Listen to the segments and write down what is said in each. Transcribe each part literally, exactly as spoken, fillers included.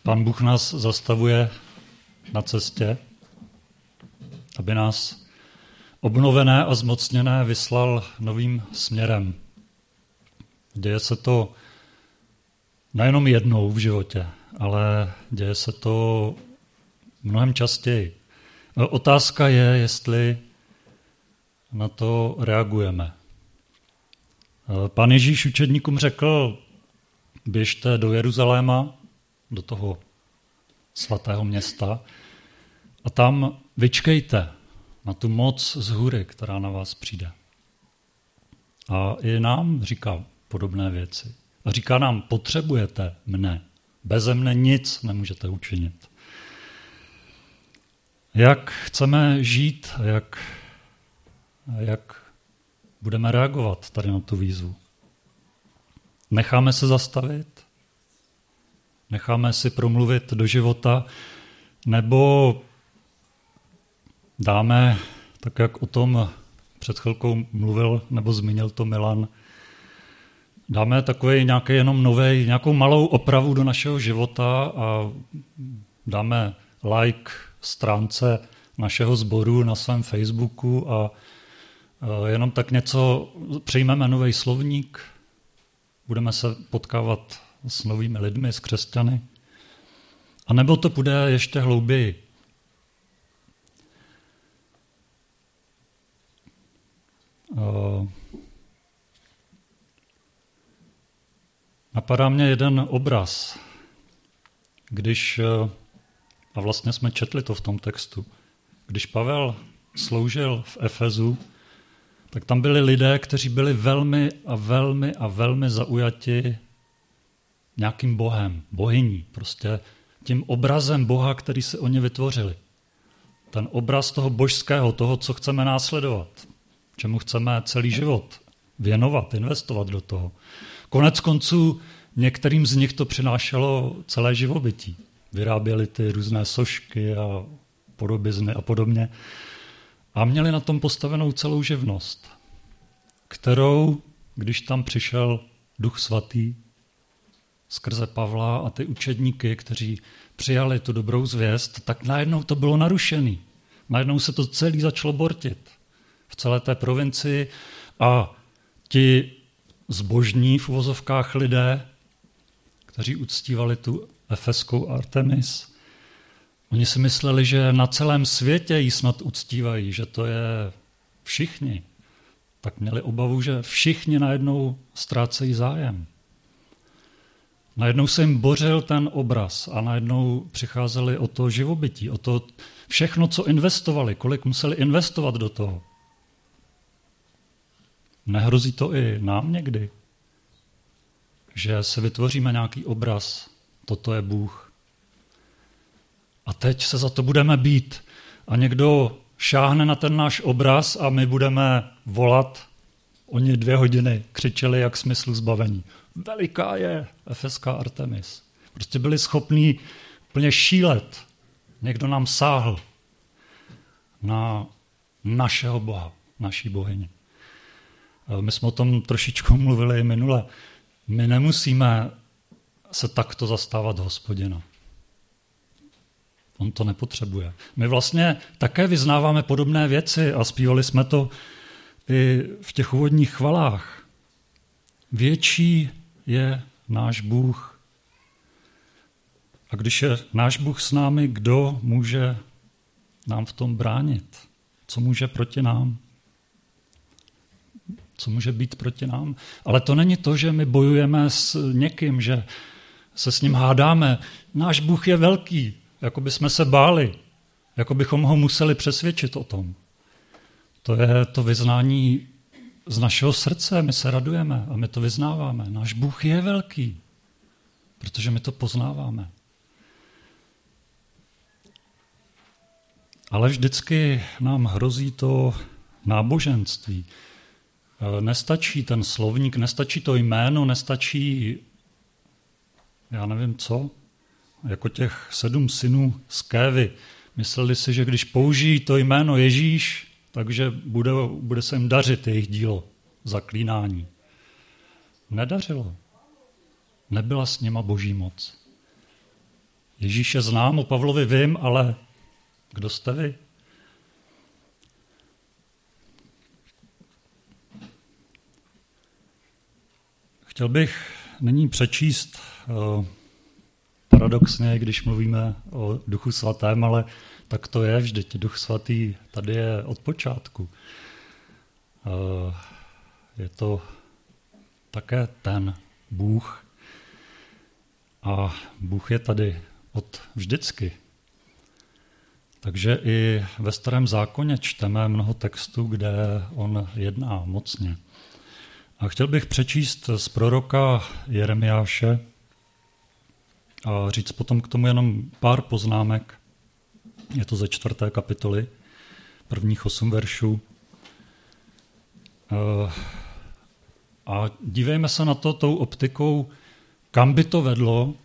Pán Bůh nás zastavuje na cestě, aby nás obnovené a zmocněné vyslal novým směrem. Děje se to nejenom jednou v životě, ale děje se to mnohem častěji. Otázka je, jestli na to reagujeme. Pán Ježíš učedníkům řekl, běžte do Jeruzaléma, do toho svatého města, a tam vyčkejte na tu moc z hůry, která na vás přijde. A i nám říká podobné věci. A říká nám, potřebujete mne. Beze mne nic nemůžete učinit. Jak chceme žít a jak, jak budeme reagovat tady na tu výzvu? Necháme se zastavit? Necháme si promluvit do života? Nebo dáme, tak jak o tom před chvilkou mluvil nebo zmínil to Milan, dáme takový nějaký jenom novej, nějakou malou opravu do našeho života a dáme like stránce našeho sboru na svém Facebooku a jenom tak něco, přijmeme nový slovník, budeme se potkávat s novými lidmi, s křesťany. A nebo to půjde ještě hlouběji. Napadá mě jeden obraz, když, a vlastně jsme četli to v tom textu, když Pavel sloužil v Efezu, tak tam byli lidé, kteří byli velmi a velmi a velmi zaujati nějakým bohem, bohyní, prostě tím obrazem Boha, který si oni vytvořili. Ten obraz toho božského, toho, co chceme následovat, čemu chceme celý život věnovat, investovat do toho. Konec konců některým z nich to přinášelo celé živobytí. Vyráběli ty různé sošky a podobizny a podobně. A měli na tom postavenou celou živnost, kterou, když tam přišel Duch Svatý skrze Pavla a ty učedníky, kteří přijali tu dobrou zvěst, tak najednou to bylo narušený. Najednou se to celý začalo bortit v celé té provincii a ti zbožní v uvozovkách lidé, kteří uctívali tu efeskou Artemis, oni si mysleli, že na celém světě ji snad uctívají, že to je všichni. Tak měli obavu, že všichni najednou ztrácejí zájem. Najednou se jim bořil ten obraz a najednou přicházeli o to živobytí, o to všechno, co investovali, kolik museli investovat do toho. Nehrozí to i nám někdy, že si vytvoříme nějaký obraz, toto je Bůh. A teď se za to budeme bít. A někdo šáhne na ten náš obraz a my budeme volat. Oni dvě hodiny křičeli jak smyslu zbavení. Veliká je efeská Artemis. Prostě byli schopní plně šílet. Někdo nám sáhl na našeho Boha, naší bohyni. My jsme o tom trošičku mluvili i minule. My nemusíme se takto zastávat Hospodina. On to nepotřebuje. My vlastně také vyznáváme podobné věci a zpívali jsme to i v těch úvodních chvalách. Větší je náš Bůh. A když je náš Bůh s námi, kdo může nám v tom bránit? Co může proti nám? Co může být proti nám? Ale to není to, že my bojujeme s někým, že se s ním hádáme. Náš Bůh je velký, jako bychom se báli, jako bychom ho museli přesvědčit o tom. To je to vyznání z našeho srdce, my se radujeme a my to vyznáváme. Náš Bůh je velký, protože my to poznáváme. Ale vždycky nám hrozí to náboženství. Nestačí ten slovník, nestačí to jméno, nestačí, já nevím co, jako těch sedm synů z Kévy. Mysleli si, že když použijí to jméno Ježíš, takže bude, bude se jim dařit jejich dílo, zaklínání. Nedařilo. Nebyla s nima boží moc. Ježíše znám, o Pavlovi vím, ale kdo jste vy? Chtěl bych nyní přečíst uh, paradoxně, když mluvíme o Duchu svatém, ale tak to je vždyť. Duch svatý tady je od počátku. Uh, je to také ten Bůh. A Bůh je tady od vždycky. Takže i ve Starém zákoně čteme mnoho textů, kde on jedná mocně. A chtěl bych přečíst z proroka Jeremiáše a říct potom k tomu jenom pár poznámek. Je to ze čtvrté kapitoly, prvních osm veršů. A dívejme se na to tou optikou, kam by to vedlo,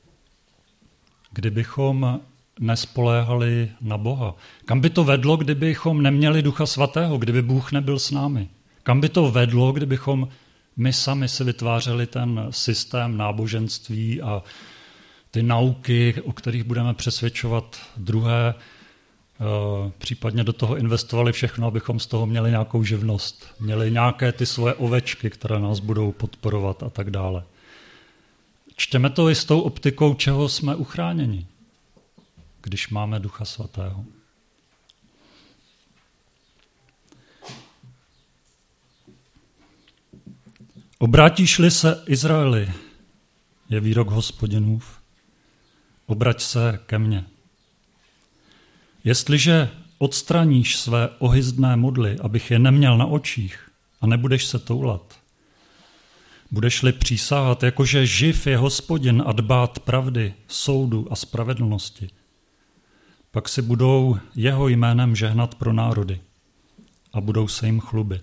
kdybychom nespoléhali na Boha. Kam by to vedlo, kdybychom neměli Ducha svatého, kdyby Bůh nebyl s námi. Kam by to vedlo, kdybychom my sami si vytvářeli ten systém náboženství a ty nauky, o kterých budeme přesvědčovat druhé, případně do toho investovali všechno, abychom z toho měli nějakou živnost, měli nějaké ty svoje ovečky, které nás budou podporovat a tak dále. Čteme to i s tou optikou, čeho jsme uchráněni, když máme Ducha svatého. Obrátíš-li se, Izraeli, je výrok Hospodinův, obrať se ke mně. Jestliže odstraníš své ohyzdné modly, abych je neměl na očích a nebudeš se toulat, budeš-li přísahat, jakože živ je Hospodin a dbát pravdy, soudu a spravedlnosti, pak si budou jeho jménem žehnat pro národy a budou se jim chlubit.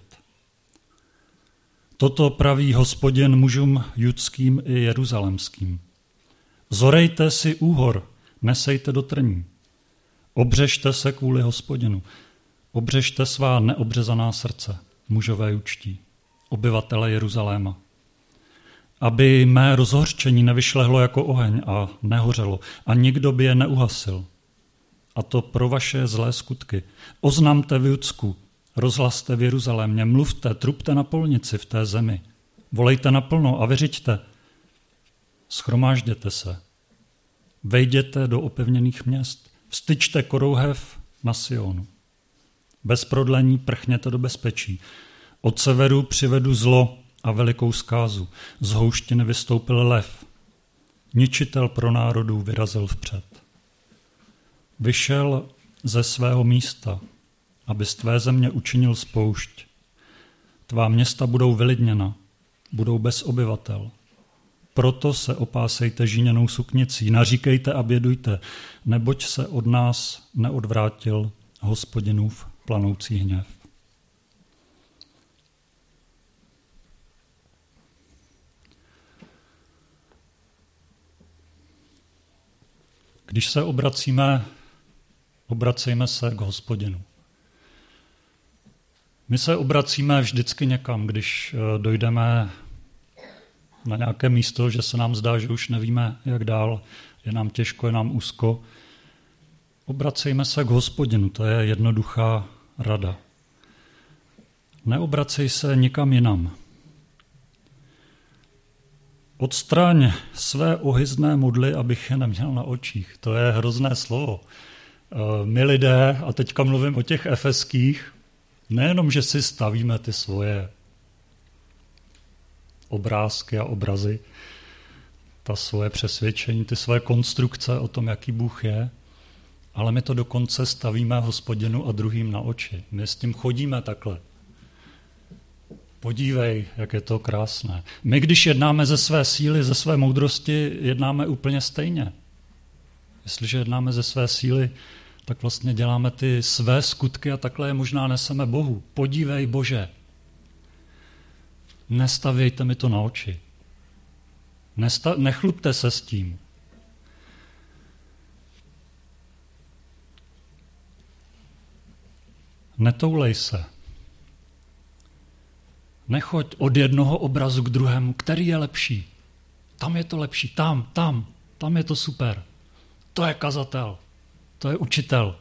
Toto praví Hospodin mužům judským i jeruzalemským. Zorejte si úhor, nesejte do trní. Obřežte se kvůli Hospodinu. Obřežte svá neobřezaná srdce, mužové jučtí, obyvatele Jeruzaléma. Aby mé rozhořčení nevyšlehlo jako oheň a nehořelo a nikdo by je neuhasil. A to pro vaše zlé skutky. Oznamte v Judsku, rozhlaste v Jeruzalémě, mluvte, trubte na polnici v té zemi. Volejte naplno a vyřiďte. Schromážděte se. Vejděte do opevněných měst. Vstyčte korouhev na Sionu. Bez prodlení prchněte do bezpečí. Od severu přivedu zlo a velikou zkázu. Z houštiny vystoupil lev. Ničitel pro národů vyrazil vpřed. Vyšel ze svého místa, aby z tvé země učinil spoušť. Tvá města budou vylidněna, budou bez obyvatel. Proto se opásejte žíněnou suknicí, naříkejte a bědujte, neboť se od nás neodvrátil Hospodinův planoucí hněv. Když se obracíme, obracejme se k Hospodinu. My se obracíme vždycky někam, když dojdeme na nějaké místo, že se nám zdá, že už nevíme, jak dál, je nám těžko, je nám úzko. Obracejme se k Hospodinu, to je jednoduchá rada. Neobracej se nikam jinam. Odstraň své ohyzdné modly, abych je neměl na očích. To je hrozné slovo. My lidé, a teďka mluvím o těch efeských, nejenom, že si stavíme ty svoje obrázky a obrazy, ta svoje přesvědčení, ty svoje konstrukce o tom, jaký Bůh je, ale my to dokonce stavíme Hospodinu a druhým na oči. My s tím chodíme takhle. Podívej, jak je to krásné. My, když jednáme ze své síly, ze své moudrosti, jednáme úplně stejně. Jestliže jednáme ze své síly, tak vlastně děláme ty své skutky a takhle je možná neseme Bohu. Podívej, Bože. Nestavějte mi to na oči. Nesta- nechlubte se s tím. Netoulej se. Nechoď od jednoho obrazu k druhému, který je lepší. Tam je to lepší, tam, tam, tam je to super. to je kazatel, to je učitel.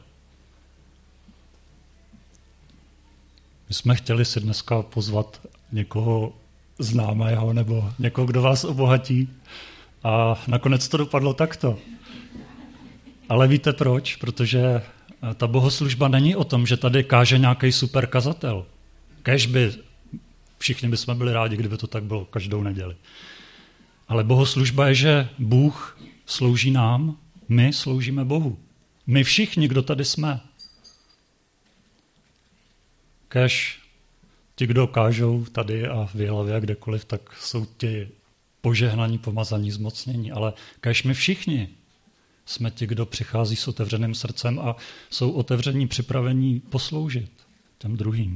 My jsme chtěli si dneska pozvat někoho známého nebo někoho, kdo vás obohatí a nakonec to dopadlo takto. Ale víte proč? Protože ta bohoslužba není o tom, že tady káže nějaký super kazatel. Kéž by, všichni bychom byli rádi, kdyby to tak bylo každou neděli. Ale bohoslužba je, že Bůh slouží nám, my sloužíme Bohu. My všichni, kdo tady jsme. Kéž ti, kdo kážou tady a v Jihlavě a kdekoliv, tak jsou ti požehnaní, pomazaní, zmocnění. Ale kéž my všichni jsme ti, kdo přichází s otevřeným srdcem a jsou otevření, připravení posloužit těm druhým.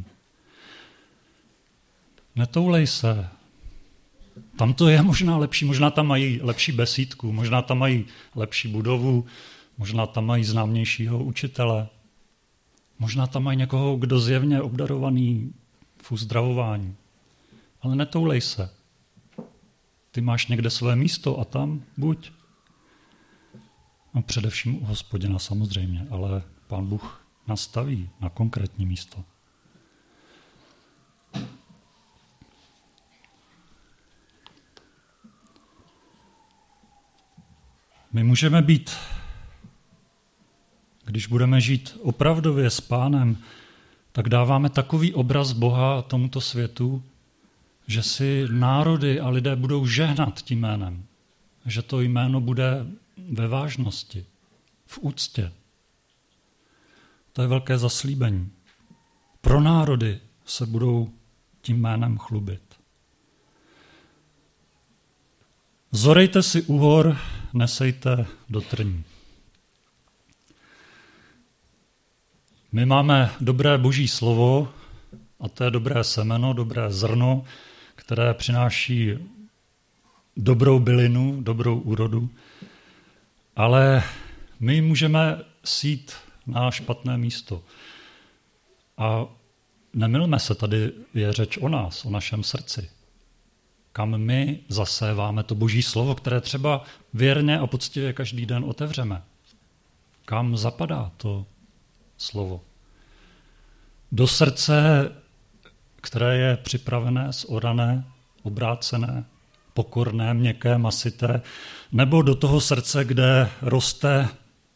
Netoulej se. Tam to je možná lepší, možná tam mají lepší besídku, možná tam mají lepší budovu, možná tam mají známějšího učitele, možná tam mají někoho, kdo zjevně obdarovaný v uzdravování. Ale netoulej se. Ty máš někde své místo a tam buď. No především u Hospodina samozřejmě, ale Pán Bůh nastaví na konkrétní místo. My můžeme být, když budeme žít opravdově s Pánem, tak dáváme takový obraz Boha tomuto světu, že si národy a lidé budou žehnat tím jménem. Že to jméno bude ve vážnosti, v úctě. To je velké zaslíbení. Pro národy se budou tím jménem chlubit. Zorejte si u hor, nesejte do trní. My máme dobré boží slovo, a to je dobré semeno, dobré zrno, které přináší dobrou bylinu, dobrou úrodu, ale my můžeme sít na špatné místo. A nemylme se, tady je řeč o nás, o našem srdci. Kam my zaséváme to boží slovo, které třeba věrně a poctivě každý den otevřeme. Kam zapadá to slovo? Do srdce, které je připravené, zorané, obrácené, pokorné, měkké, masité, nebo do toho srdce, kde roste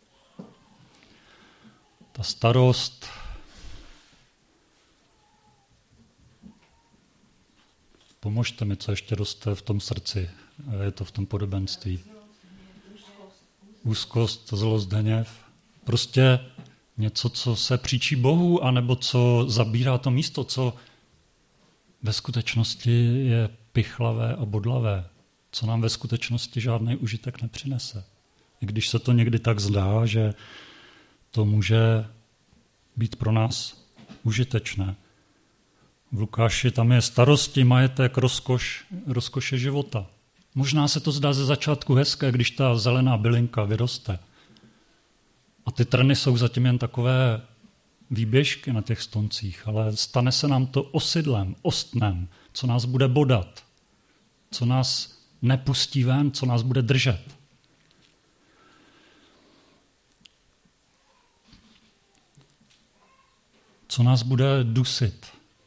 ta starost, pomožte mi, co ještě roste v tom srdci. Je to v tom podobenství. Úzkost, zlost, hněv. Prostě něco, co se příčí Bohu, anebo co zabírá to místo, co ve skutečnosti je pichlavé a bodlavé, co nám ve skutečnosti žádný užitek nepřinese. I když se to někdy tak zdá, že to může být pro nás užitečné. V Lukáši tam je starosti, majetek, rozkoš, rozkoše života. Možná se to zdá ze začátku hezké, když ta zelená bylinka vyroste. A ty trny jsou zatím jen takové výběžky na těch stoncích, ale stane se nám to osidlem, ostnem, co nás bude bodat, co nás nepustí ven, co nás bude držet. Co nás bude dusit,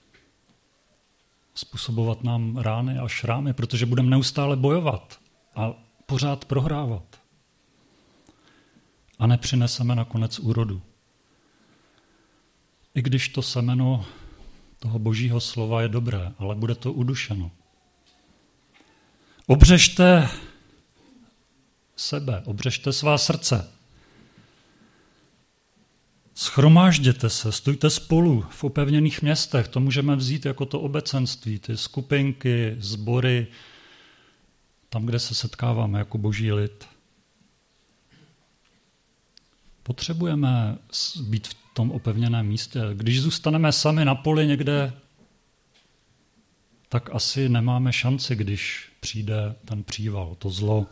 způsobovat nám rány a šrámy, protože budeme neustále bojovat a pořád prohrávat. A nepřineseme nakonec úrodu. I když to semeno toho božího slova je dobré, ale bude to udušeno. Obřežte sebe, obřežte svá srdce. Shromážděte se, stůjte spolu v opevněných městech, to můžeme vzít jako to obecenství, ty skupinky, sbory, tam, kde se setkáváme jako boží lid. Potřebujeme být v tom opevněném místě. Když zůstaneme sami na poli někde, tak asi nemáme šanci, když přijde ten příval, to zlo.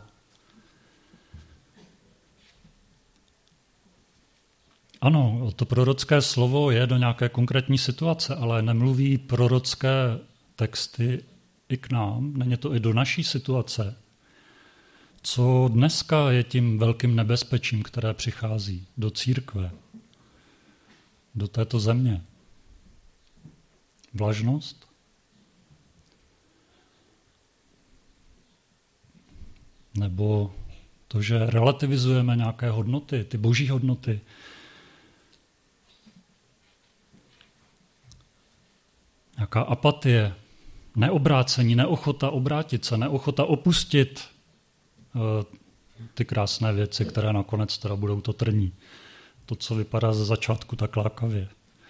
Ano, to prorocké slovo je do nějaké konkrétní situace, ale nemluví prorocké texty i k nám, není to i do naší situace. co dneska je tím velkým nebezpečím, které přichází do církve, do této země? Vlažnost? Nebo to, že relativizujeme nějaké hodnoty, ty boží hodnoty? Nějaká apatie, neobrácení, neochota obrátit se, neochota opustit uh, ty krásné věci, které nakonec teda budou to trní. To, co vypadá ze začátku tak lákavě.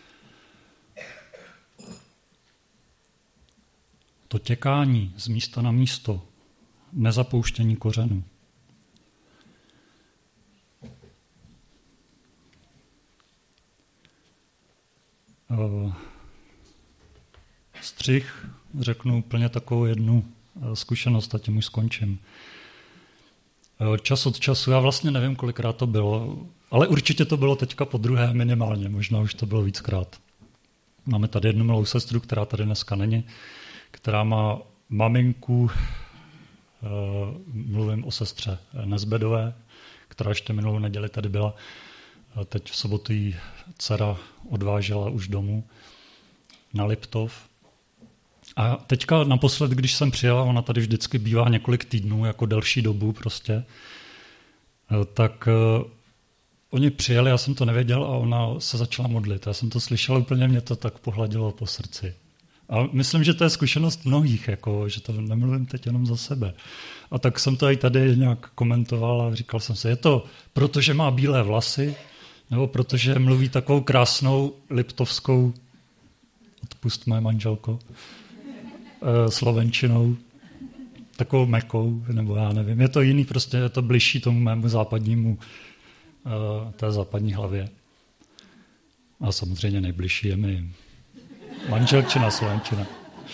To těkání z místa na místo, nezapouštění kořenů. Uh, Střih, řeknu úplně takovou jednu zkušenost a tím už skončím. Čas od času, já vlastně nevím, kolikrát to bylo, ale určitě to bylo teďka po druhé minimálně, možná už to bylo víckrát. Máme tady jednu milou sestru, která tady dneska není, která má maminku, mluvím o sestře Nezbedové, která ještě minulou neděli tady byla. Teď v sobotu jí dcera odvážela už domů na Liptov. A teďka naposled, když jsem přijela, ona tady vždycky bývá několik týdnů, jako delší dobu prostě, tak uh, oni přijeli, já jsem to nevěděl a ona se začala modlit. Já jsem to slyšel, úplně mě to tak pohladilo po srdci. A myslím, že to je zkušenost mnohých, jako, že to nemluvím teď jenom za sebe. A tak jsem to i tady nějak komentoval a říkal jsem si, je to proto, že má bílé vlasy, nebo protože mluví takovou krásnou liptovskou, odpust moje manželko, slovenčinou, takovou mekou, nebo já nevím. Je to jiný, prostě je to bližší tomu mému západnímu, té západní hlavě. A samozřejmě nejbližší je mi manželčina, slovenčina.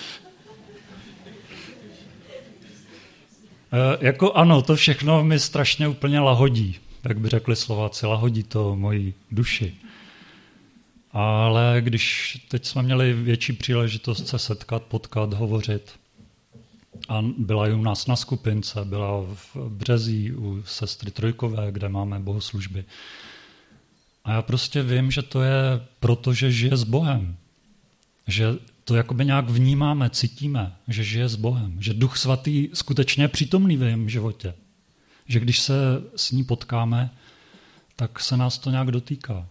Jako ano, to všechno mi strašně úplně lahodí, jak by řekli Slováci, lahodí to moji duši. Ale když teď jsme měli větší příležitost se setkat, potkat, hovořit, a byla i u nás na skupince, byla v Březí u sestry Trojkové, kde máme bohoslužby. A já prostě vím, že to je proto, že žije s Bohem. Že to jakoby nějak vnímáme, cítíme, že žije s Bohem. Že Duch Svatý skutečně je přítomný v jejím životě. Že když se s ní potkáme, tak se nás to nějak dotýká.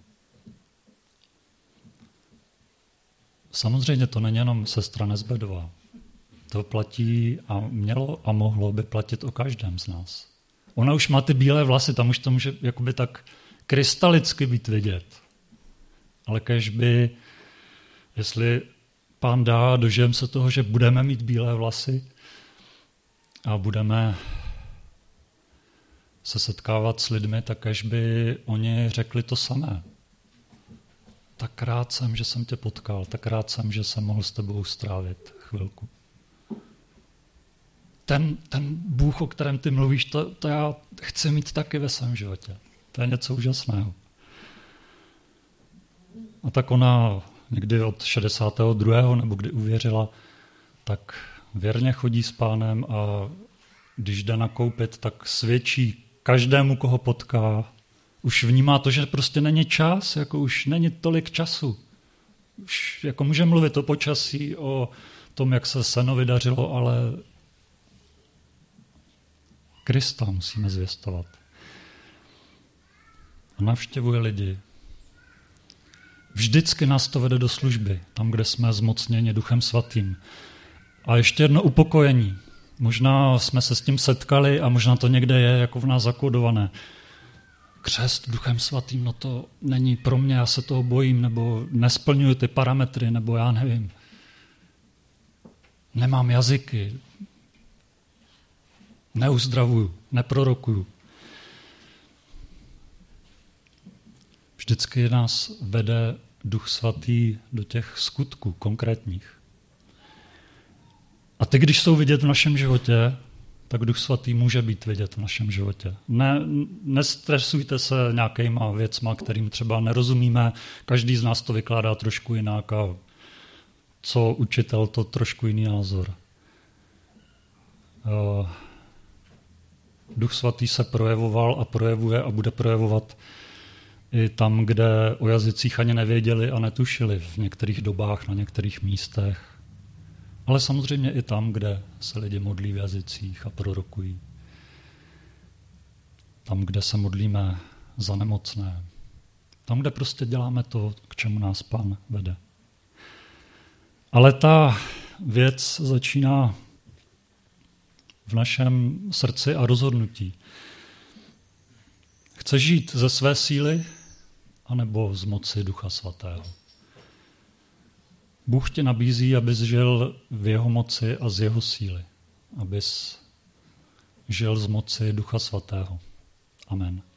Samozřejmě to není jenom sestra Nezbedová. To platí a mělo a mohlo by platit o každém z nás. Ona už má ty bílé vlasy, tam už to může jakoby tak krystalicky být vidět. Ale kéž by, jestli Pán dá, dožijeme se toho, že budeme mít bílé vlasy a budeme se setkávat s lidmi, tak kéž by oni řekli to samé. Tak rád jsem, že jsem tě potkal, tak rád jsem, že jsem mohl s tebou strávit chvilku. Ten, ten Bůh, o kterém ty mluvíš, to, to já chci mít taky ve svém životě. To je něco úžasného. A tak ona někdy od šedesátého druhého nebo kdy uvěřila, tak věrně chodí s Pánem a když jde nakoupit, tak svědčí každému, koho potká. Už vnímá to, že prostě není čas, jako už není tolik času. Už jako může mluvit o počasí, o tom, jak se seno dařilo, ale Krista musíme zvěstovat. A navštěvuje lidi. Vždycky nás to vede do služby, tam, kde jsme zmocněni Duchem Svatým. A ještě jedno upokojení. Možná jsme se s tím setkali a možná to někde je jako v nás zakódované. Křest Duchem Svatým, no to není pro mě, já se toho bojím, nebo nesplňuji ty parametry, nebo já nevím. Nemám jazyky, neuzdravuju, neprorokuju. Vždycky nás vede Duch Svatý do těch skutků konkrétních. A ty, když jsou vidět v našem životě, tak Duch Svatý může být vidět v našem životě. Ne, nestresujte se nějakýma věcma, kterým třeba nerozumíme. Každý z nás to vykládá trošku jinak a co učitel, to trošku jiný názor. Duch svatý se projevoval a projevuje a bude projevovat i tam, kde o jazycích ani nevěděli a netušili v některých dobách, na některých místech. Ale samozřejmě i tam, kde se lidi modlí v jazycích a prorokují. Tam, kde se modlíme za nemocné. Tam, kde prostě děláme to, k čemu nás Pán vede. Ale ta věc začíná v našem srdci a rozhodnutí. Chceš žít ze své síly, anebo z moci Ducha Svatého? Bůh ti nabízí, abys žil v jeho moci a z jeho síly. Abys žil z moci Ducha Svatého. Amen.